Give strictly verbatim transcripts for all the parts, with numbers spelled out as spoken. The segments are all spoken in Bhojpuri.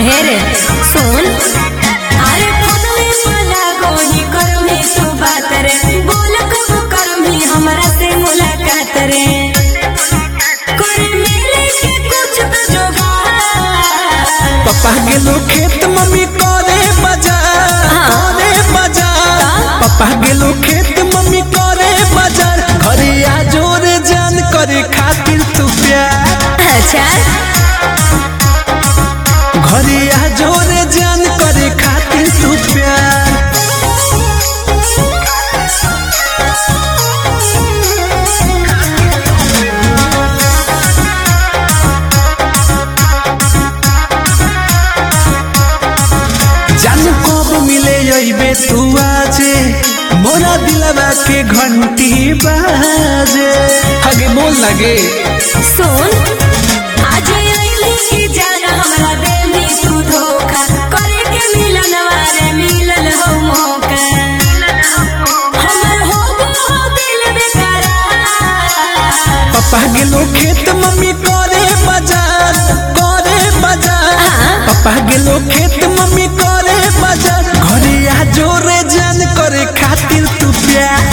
हे रे सुन, अरे फोनवे वाला गोही करमी तू बात रे, बोल कब करमी हमरा से मुलाकात रे, कोई मिले के कुछ तो जोगार। पापा गेलो खेत मम्मी करे बाजार, करे बाजार। पापा गेलो खेत मम्मी करे बाजार, घरे आ जोरे जान करे खातिर तू प्यार। अच्छा घरे आ जोरे जान करे खातिर तू प्यार। जान कब मिले अइबे तू आजे, मोरा दिलवा के घंटी बाजे। आगे बोल लगे सुन, आज आइली की जान हमरा देनी तू धोखा, करे के मिलन वाले मिलन हो मौका, हमर हो गो दिल बेकरार। पापा गेलो खेत मम्मी करे बाजार, करे बाजार। पापा गेलो खेत मम्मी करे बाजार, घरे आ जोरे जान करे खातिर तू प्यार।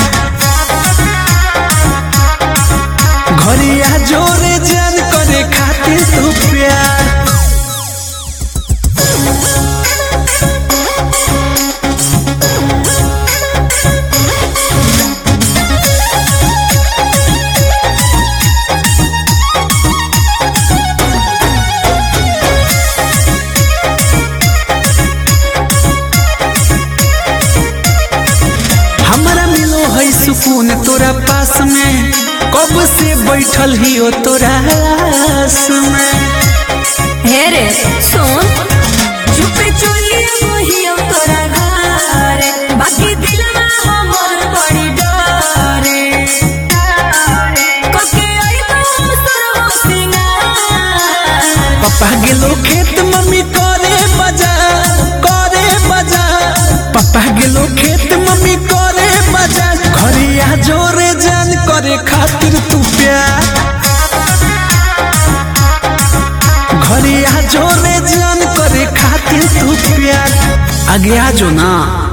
घरे आ जोरे जान करे खातिर तू प्यार। हमारा मिलो है सुकून तोरा पास में, कब से बैठल ही हो तोरा आस में। हे रे सुन, चुपे चोली वही तोरा घर, बाकी दिलवा हमर बड़ी डरे, कके आइबो तोरा सिंगार। पापा गेलो खेत मम्मी करे बाजार, करे बाजार। पापा गेलो खेत मम्मी करे बाजार, घरे आ जोरे जान करे खातिर तू प्यार। घरे आ जोरे जान करे खातिर तू प्यार। आगे आ जो ना।